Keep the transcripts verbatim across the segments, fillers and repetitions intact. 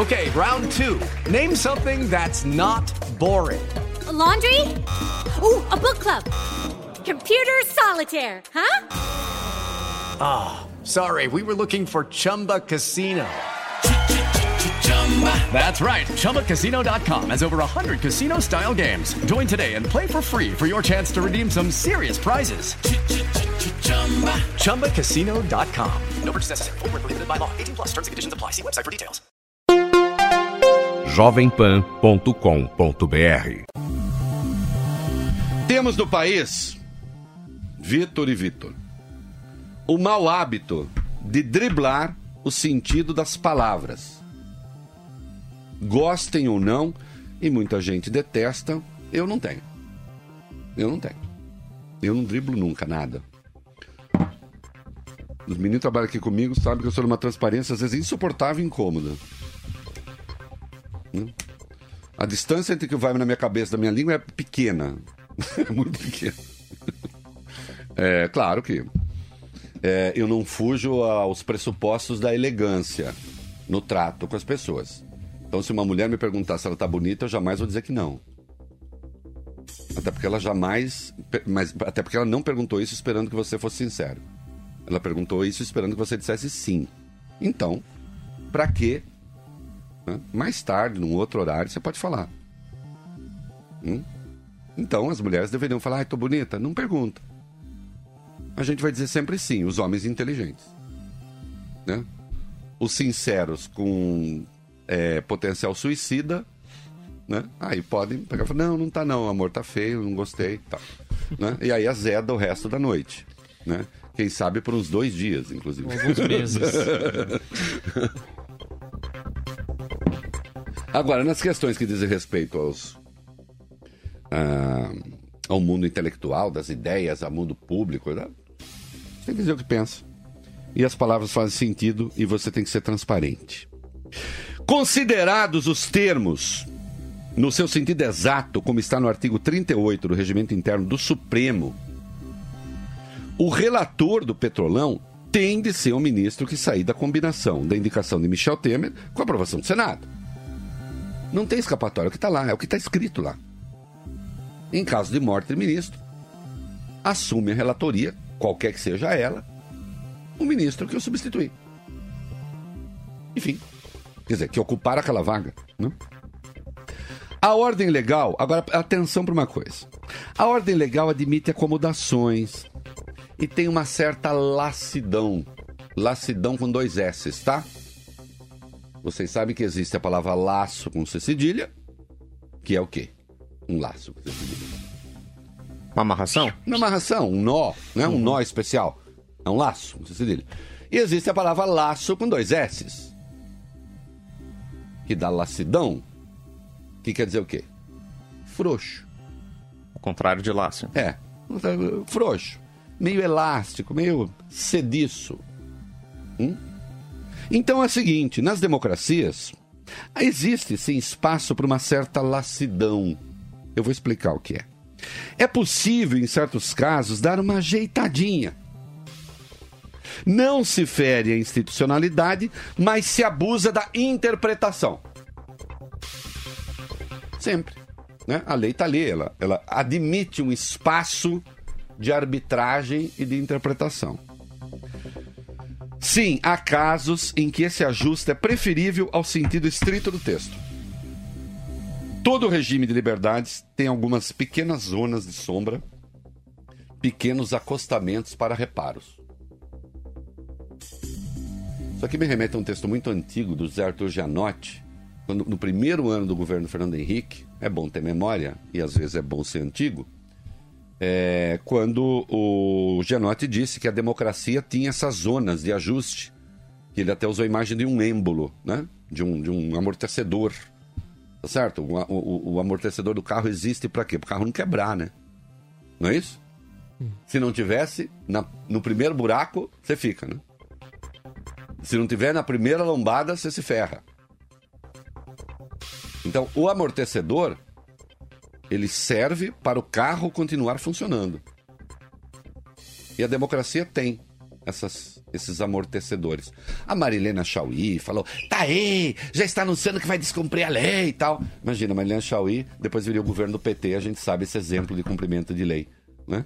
Okay, round two. Name something that's not boring. A laundry? Ooh, a book club. Computer solitaire, huh? Ah, oh, sorry, we were looking for Chumba Casino. That's right, Chumba Casino dot com has over one hundred casino-style games. Join today and play for free for your chance to redeem some serious prizes. Chumba Casino dot com. No purchase necessary. Void where prohibited by law. eighteen plus terms and conditions apply. See website for details. jovem pan ponto com ponto b r. Temos no país, Vitor e Vitor, o mau hábito de driblar o sentido das palavras. Gostem ou não, e muita gente detesta, eu não tenho. Eu não tenho. Eu não driblo nunca, nada. Os meninos que trabalham aqui comigo sabem que eu sou numa transparência, às vezes, insuportável e incômoda. A distância entre o que vai na minha cabeça e da minha língua é pequena. É muito pequena. É claro que é, eu não fujo aos pressupostos da elegância no trato com as pessoas. Então, se uma mulher me perguntar se ela tá bonita, eu jamais vou dizer que não. Até porque ela jamais... Mas, até porque ela não perguntou isso esperando que você fosse sincero. Ela perguntou isso esperando que você dissesse sim. Então, pra quê? Né? Mais tarde, num outro horário, você pode falar. Hum? Então, as mulheres deveriam falar, ai, tô bonita? Não pergunta. A gente vai dizer sempre sim, os homens inteligentes. Né? Os sinceros com... É, potencial suicida, né? Aí podem pegar e falar, não, não tá não, amor, tá feio, não gostei, tá. Né? E aí azeda o resto da noite, né? Quem sabe por uns dois dias, inclusive. Alguns meses. Agora, nas questões que dizem respeito aos, ah, ao mundo intelectual, das ideias, ao mundo público, né? Você tem que dizer o que pensa. E as palavras fazem sentido e você tem que ser transparente. Considerados os termos no seu sentido exato, como está no artigo trinta e oito do Regimento Interno do Supremo, o relator do Petrolão tem de ser o ministro que sair da combinação da indicação de Michel Temer com a aprovação do Senado. Não tem escapatória, é o que está lá, é o que está escrito lá. Em caso de morte do ministro, assume a relatoria, qualquer que seja ela, o ministro que o substituir. Enfim. Quer dizer, que ocupar aquela vaga. Né? A ordem legal... Agora, atenção para uma coisa. A ordem legal admite acomodações e tem uma certa lassidão. Lassidão com dois S's, tá? Vocês sabem que existe a palavra laço com C cedilha, que é o quê? Um laço com C cedilha. Uma amarração? Uma amarração, um nó, né? Um nó especial. É um laço com C cedilha. E existe a palavra laço com dois S's. Que dá lassidão, que quer dizer o quê? Frouxo. O contrário de laço. É, frouxo. Meio elástico, meio sediço. Hum? Então é o seguinte, nas democracias, existe sim espaço para uma certa lassidão. Eu vou explicar o que é. É possível, em certos casos, dar uma ajeitadinha. Não se fere a institucionalidade, mas se abusa da interpretação. Sempre. Né? A lei está ali, ela, ela admite um espaço de arbitragem e de interpretação. Sim, há casos em que esse ajuste é preferível ao sentido estrito do texto. Todo regime de liberdades tem algumas pequenas zonas de sombra, pequenos acostamentos para reparos. Isso aqui me remete a um texto muito antigo do José Arthur Gianotti, quando, no primeiro ano do governo Fernando Henrique, é bom ter memória, e às vezes é bom ser antigo, é, quando o Gianotti disse que a democracia tinha essas zonas de ajuste, que ele até usou a imagem de um êmbolo, né? de, um, de um amortecedor, tá certo? O, o, o amortecedor do carro existe para quê? Para o carro não quebrar, né? Não é isso? Hum. Se não tivesse, na, no primeiro buraco, você fica, né? Se não tiver na primeira lombada, você se ferra. Então, o amortecedor, ele serve para o carro continuar funcionando. E a democracia tem essas esses amortecedores. A Marilena Chauí falou, tá aí, já está anunciando que vai descumprir a lei e tal. Imagina, a Marilena Chauí, depois viria o governo do P T, a gente sabe esse exemplo de cumprimento de lei, né?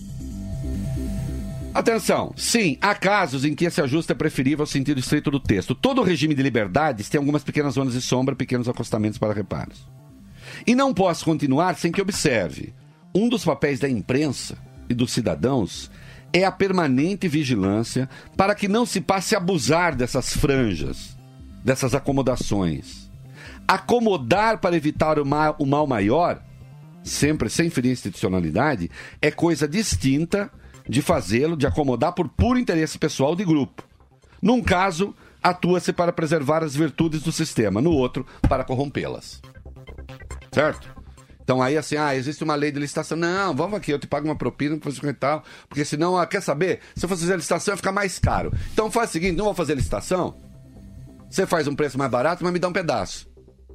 Atenção, sim, há casos em que esse ajuste é preferível ao sentido estrito do texto. Todo regime de liberdades tem algumas pequenas zonas de sombra, pequenos acostamentos para reparos. E não posso continuar sem que observe. Um dos papéis da imprensa e dos cidadãos é a permanente vigilância para que não se passe a abusar dessas franjas, dessas acomodações. Acomodar para evitar o mal, o mal maior, sempre sem ferir a institucionalidade, é coisa distinta de fazê-lo, de acomodar por puro interesse pessoal de grupo. Num caso, atua-se para preservar as virtudes do sistema, no outro, para corrompê-las. Certo? Então aí assim, ah, existe uma lei de licitação. Não, vamos aqui, eu te pago uma propina e tal, porque senão, ah, quer saber? Se eu for fazer licitação, vai ficar mais caro. Então faz o seguinte, não vou fazer licitação, você faz um preço mais barato, mas me dá um pedaço.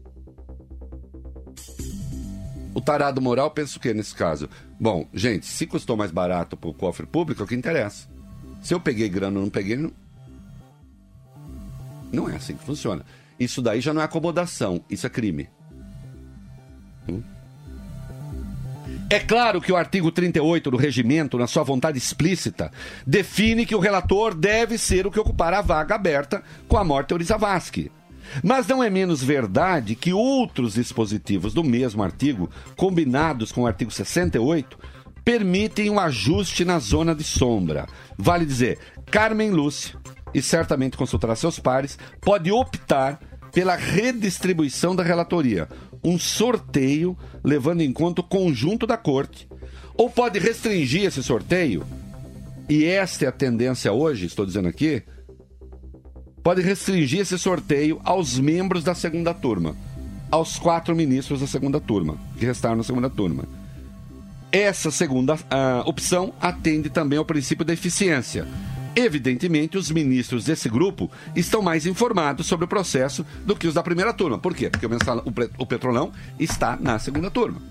O tarado moral pensa o quê nesse caso? Bom, gente, se custou mais barato pro cofre público, é o que interessa. Se eu peguei grana ou não peguei, não... não é assim que funciona. Isso daí já não é acomodação, isso é crime. Hum? É claro que o artigo trinta e oito do regimento, na sua vontade explícita, define que o relator deve ser o que ocupar a vaga aberta com a morte de Zavascki. Mas não é menos verdade que outros dispositivos do mesmo artigo, combinados com o artigo sessenta e oito, permitem um ajuste na zona de sombra. Vale dizer, Carmen Lúcia, e certamente consultará seus pares, pode optar pela redistribuição da relatoria, um sorteio levando em conta o conjunto da corte, ou pode restringir esse sorteio, e esta é a tendência hoje, estou dizendo aqui, pode restringir esse sorteio aos membros da segunda turma, aos quatro ministros da segunda turma, que restaram na segunda turma. Essa segunda uh, opção atende também ao princípio da eficiência. Evidentemente, os ministros desse grupo estão mais informados sobre o processo do que os da primeira turma. Por quê? Porque o, mensal, o, o Petrolão está na segunda turma.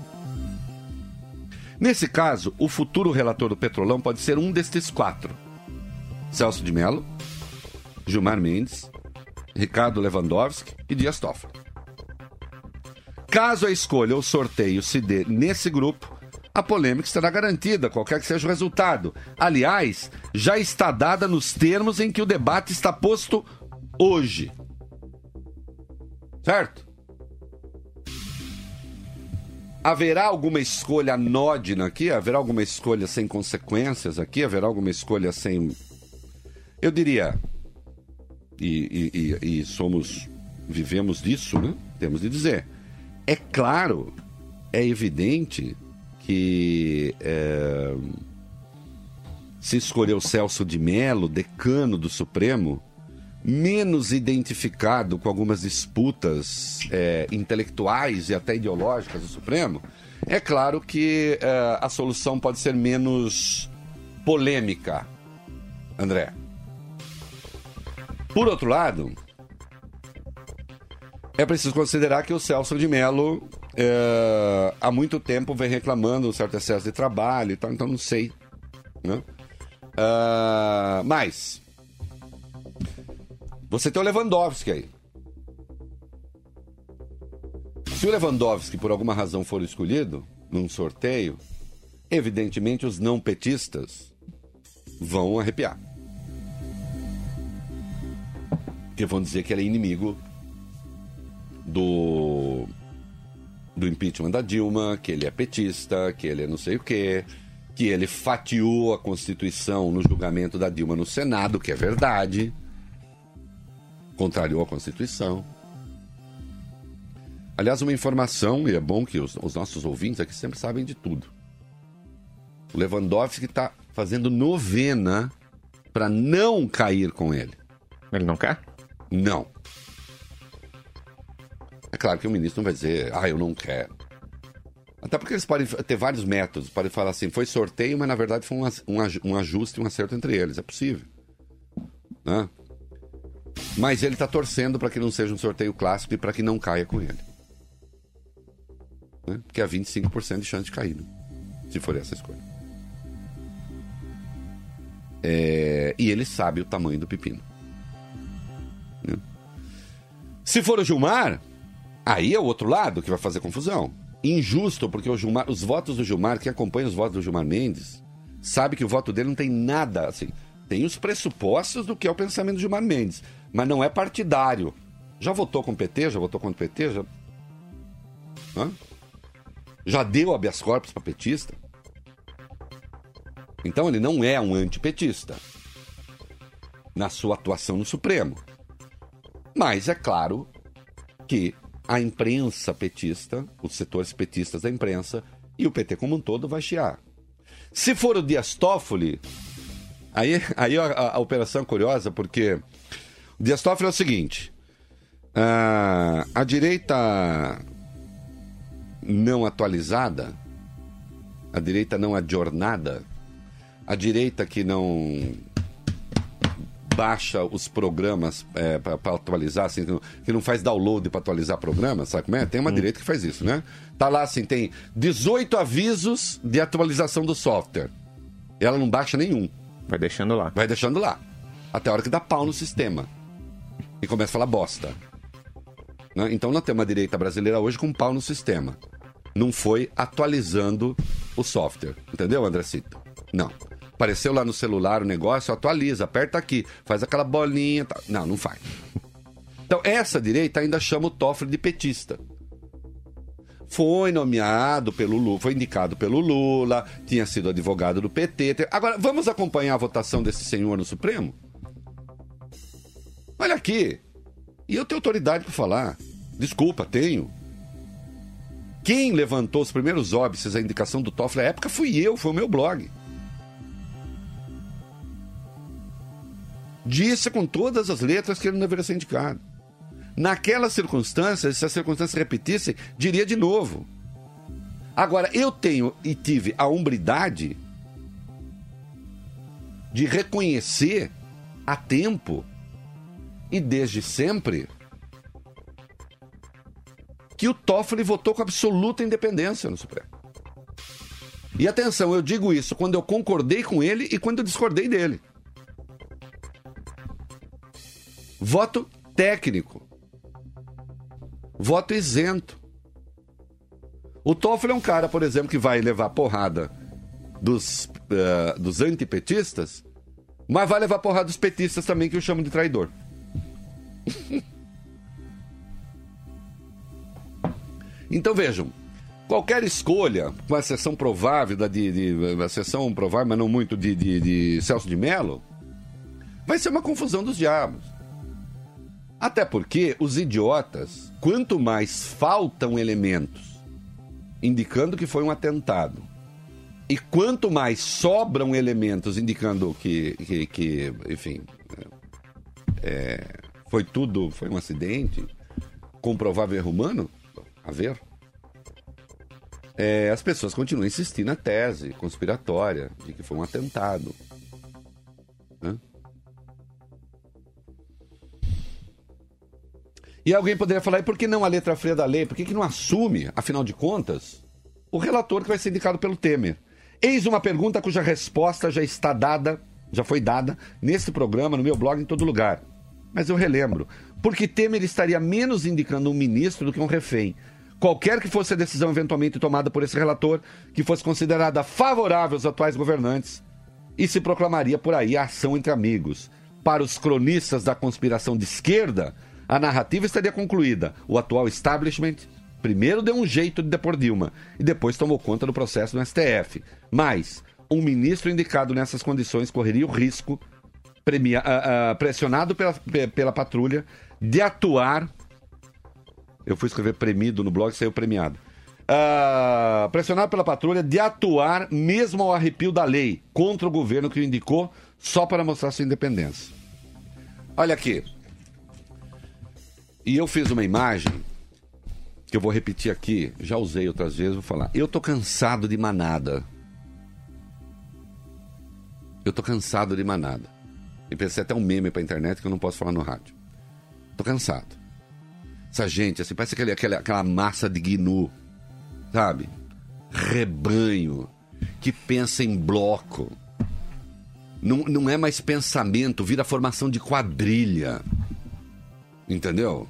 Nesse caso, o futuro relator do Petrolão pode ser um destes quatro. Celso de Mello, Gilmar Mendes, Ricardo Lewandowski e Dias Toffoli. Caso a escolha ou sorteio se dê nesse grupo, a polêmica estará garantida, qualquer que seja o resultado. Aliás, já está dada nos termos em que o debate está posto hoje. Certo? Haverá alguma escolha anódina aqui? Haverá alguma escolha sem consequências aqui? Haverá alguma escolha sem... Eu diria... E, e, e, e somos... Vivemos disso, né? Temos de dizer. É claro, é evidente... que é, se escolheu Celso de Mello, decano do Supremo, menos identificado com algumas disputas é, intelectuais e até ideológicas do Supremo, é claro que é, a solução pode ser menos polêmica, André. Por outro lado, é preciso considerar que o Celso de Mello é, há muito tempo vem reclamando um certo excesso de trabalho e tal, então não sei, né? Uh, mas você tem o Lewandowski aí. Se o Lewandowski por alguma razão for escolhido num sorteio, evidentemente os não petistas vão arrepiar, porque vão dizer que ele é inimigo do do impeachment da Dilma, que ele é petista, que ele é não sei o quê, que ele fatiou a Constituição no julgamento da Dilma no Senado, que é verdade, contrariou a Constituição. Aliás, uma informação, e é bom que os, os nossos ouvintes aqui sempre sabem de tudo. O Lewandowski está fazendo novena para não cair com ele. Ele não quer? Não. É claro que o ministro não vai dizer, ah, eu não quero. Até porque eles podem ter vários métodos. Podem falar assim, foi sorteio, mas na verdade foi um, um ajuste, um acerto entre eles. É possível. Né? Mas ele está torcendo para que não seja um sorteio clássico e para que não caia com ele. Né? Porque há vinte e cinco por cento de chance de cair, né? Se for essa escolha. É, e ele sabe o tamanho do pepino. Né? Se for o Gilmar, aí é o outro lado que vai fazer confusão. Injusto, porque o Gilmar, os votos do Gilmar, quem acompanha os votos do Gilmar Mendes, sabe que o voto dele não tem nada, assim, tem os pressupostos do que é o pensamento do Gilmar Mendes, mas não é partidário. Já votou com o P T? Já votou contra o P T? Já, Hã? já deu habeas corpus para petista? Então ele não é um antipetista na sua atuação no Supremo. Mas é claro que a imprensa petista, os setores petistas da imprensa e o P T como um todo vai chiar. Se for o Dias Toffoli, aí, aí a, a, a operação é curiosa, porque o Dias Toffoli é o seguinte, a, a direita não atualizada, a direita não adjornada, a direita que não baixa os programas é, para atualizar, assim, que, não, que não faz download para atualizar programas, sabe como é? Tem uma hum. direita que faz isso, né? Tá lá assim, tem dezoito avisos de atualização do software. Ela não baixa nenhum. Vai deixando lá. Vai deixando lá. Até a hora que dá pau no sistema. E começa a falar bosta. Né? Então nós temos uma direita brasileira hoje com pau no sistema. Não foi atualizando o software. Entendeu, Andrecito? Não. Apareceu lá no celular o negócio, atualiza, aperta aqui, faz aquela bolinha. Tá. Não, não faz. Então, essa direita ainda chama o Toffoli de petista. Foi nomeado pelo Lula, foi indicado pelo Lula, tinha sido advogado do P T. Agora, vamos acompanhar a votação desse senhor no Supremo? Olha aqui. E eu tenho autoridade para falar. Desculpa, tenho. Quem levantou os primeiros óbices, a indicação do Toffoli na época, fui eu, foi o meu blog. Disse com todas as letras que ele não deveria ser indicado. Naquelas circunstâncias, se as circunstâncias se repetissem, diria de novo. Agora, eu tenho e tive a hombridade de reconhecer a tempo e desde sempre que o Toffoli votou com absoluta independência no Supremo. E atenção, eu digo isso quando eu concordei com ele e quando eu discordei dele. Voto técnico. Voto isento. O Toffoli é um cara, por exemplo, que vai levar porrada dos, uh, dos antipetistas, mas vai levar porrada dos petistas também, que eu chamo de traidor. Então vejam, qualquer escolha, com a exceção provável, da de, de, a exceção provável, mas não muito, de, de, de Celso de Mello, vai ser uma confusão dos diabos. Até porque os idiotas, quanto mais faltam elementos indicando que foi um atentado, e quanto mais sobram elementos indicando que, que, que enfim, é, foi tudo, foi um acidente, comprovável erro humano, a ver, é, as pessoas continuam insistindo na tese conspiratória de que foi um atentado. Né? E alguém poderia falar, e por que não a letra fria da lei? Por que, que não assume, afinal de contas, o relator que vai ser indicado pelo Temer? Eis uma pergunta cuja resposta já está dada, já foi dada, nesse programa, no meu blog, em todo lugar. Mas eu relembro, porque Temer estaria menos indicando um ministro do que um refém. Qualquer que fosse a decisão eventualmente tomada por esse relator, que fosse considerada favorável aos atuais governantes, e se proclamaria por aí a ação entre amigos. Para os cronistas da conspiração de esquerda, a narrativa estaria concluída. O atual establishment primeiro deu um jeito de depor Dilma e depois tomou conta do processo no S T F. Mas um ministro indicado nessas condições correria o risco, premia, uh, uh, pressionado pela, pela patrulha, de atuar... Eu fui escrever premido no blog e saiu premiado. Uh, pressionado pela patrulha de atuar mesmo ao arrepio da lei contra o governo que o indicou só para mostrar sua independência. Olha aqui. E eu fiz uma imagem que eu vou repetir aqui, já usei outras vezes, vou falar. Eu tô cansado de manada. Eu tô cansado de manada. E pensei até um meme pra internet que eu não posso falar no rádio. Tô cansado. Essa gente, assim, parece aquele, aquela, aquela massa de gnu, sabe? Rebanho, que pensa em bloco. Não, não é mais pensamento, vira formação de quadrilha. Entendeu?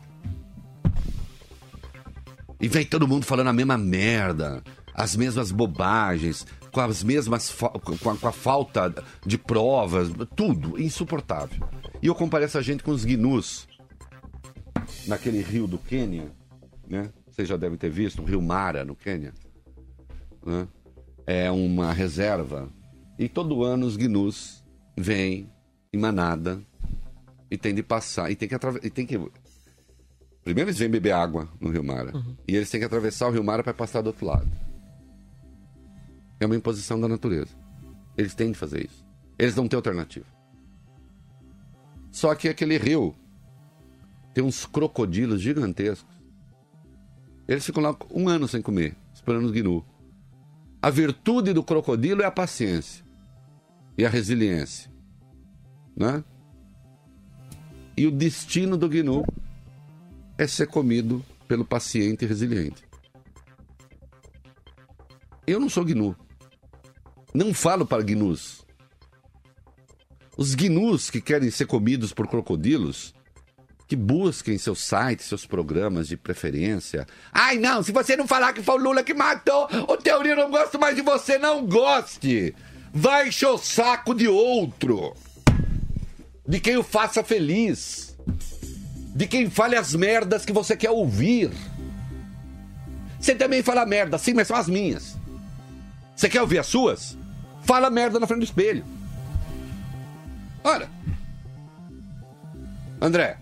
E vem todo mundo falando a mesma merda, as mesmas bobagens, com as mesmas fa- com, a, com a falta de provas, tudo insuportável. E eu comparo essa gente com os gnus naquele rio do Quênia, né? Vocês já devem ter visto, o rio Mara no Quênia, né? É uma reserva e todo ano os gnus vêm em manada e tem de passar e tem que atravessar, e tem que primeiro eles vêm beber água no rio Mara, uhum. E eles têm que atravessar o rio Mara para passar do outro lado. É uma imposição da natureza. Eles têm de fazer isso. Eles não têm alternativa. Só que aquele rio tem uns crocodilos gigantescos. Eles ficam lá um ano sem comer, esperando os gnu. A virtude do crocodilo é a paciência e a resiliência, né? E o destino do gnu é ser comido pelo paciente e resiliente. Eu não sou gnu. Não falo para gnus. Os gnus que querem ser comidos por crocodilos, que busquem seus sites, seus programas de preferência. Ai, não, se você não falar que foi o Lula que matou, o Teoria não gosta mais de você, não goste. Vai encher o saco de outro. De quem o faça feliz. De quem fale as merdas que você quer ouvir. Você também fala merda, sim, mas são as minhas. Você quer ouvir as suas? Fala merda na frente do espelho. Ora. André.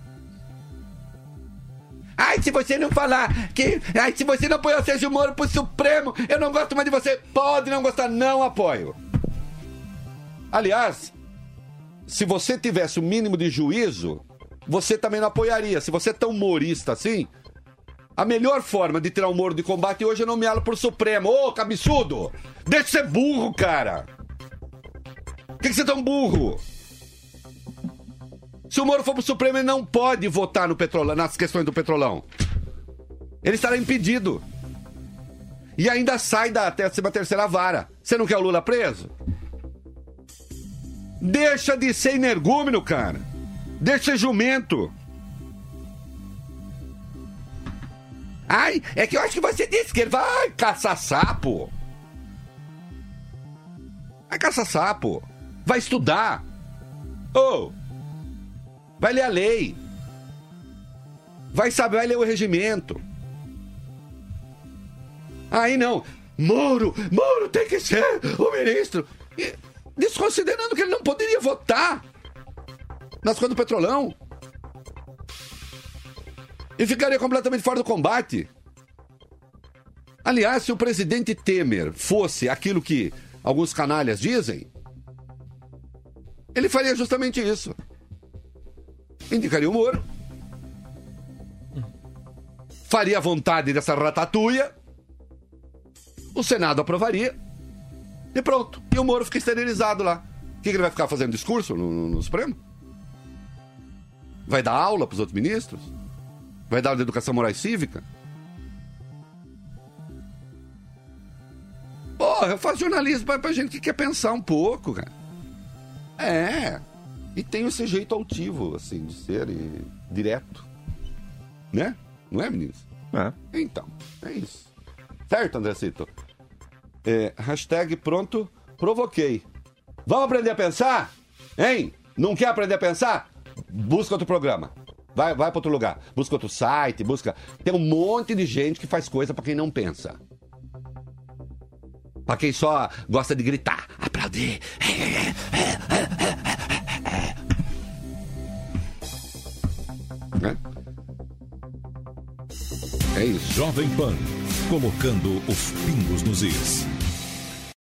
Ai, se você não falar que... Ai, se você não apoiar o Sérgio Moro pro Supremo, eu não gosto mais de você. Pode não gostar, não apoio. Aliás, se você tivesse o mínimo de juízo, você também não apoiaria. Se você é tão humorista assim, a melhor forma de tirar o Moro de combate hoje é nomeá-lo pro Supremo. Ô, cabeçudo! Deixa de ser burro, cara! Por que, que você é tão burro? Se o Moro for pro Supremo, ele não pode votar no petrolão, nas questões do Petrolão. Ele estará impedido. E ainda sai da décima terceira vara. Você não quer o Lula preso? Deixa de ser energúmeno, cara. Deixa de ser jumento. Ai, é que eu acho que você disse que ele vai caçar sapo. Vai caçar sapo. Vai estudar. Ô! Oh. Vai ler a lei. Vai saber, vai ler o regimento. Aí não. Moro, Moro tem que ser o ministro. E, desconsiderando que ele não poderia votar nas coisas do Petrolão. E ficaria completamente fora do combate. Aliás, se o presidente Temer fosse aquilo que alguns canalhas dizem, ele faria justamente isso. Indicaria o Moro. Faria a vontade dessa ratatouille. O Senado aprovaria. E pronto. E o Moro fica esterilizado lá. O que, que ele vai ficar fazendo discurso no, no, no Supremo? Vai dar aula para os outros ministros? Vai dar aula de educação moral e cívica? Porra, eu faço jornalismo pra, pra gente que quer pensar um pouco, cara. É. E tem esse jeito altivo, assim, de ser e direto. Né? Não é, meninos? É. Então, é isso. Certo, Andrecito? É, hashtag pronto, provoquei. Vamos aprender a pensar? Hein? Não quer aprender a pensar? Busca outro programa. Vai, vai para outro lugar. Busca outro site, busca... Tem um monte de gente que faz coisa para quem não pensa. Para quem só gosta de gritar, aplaudir. É? É isso. Jovem Pan, colocando os pingos nos is.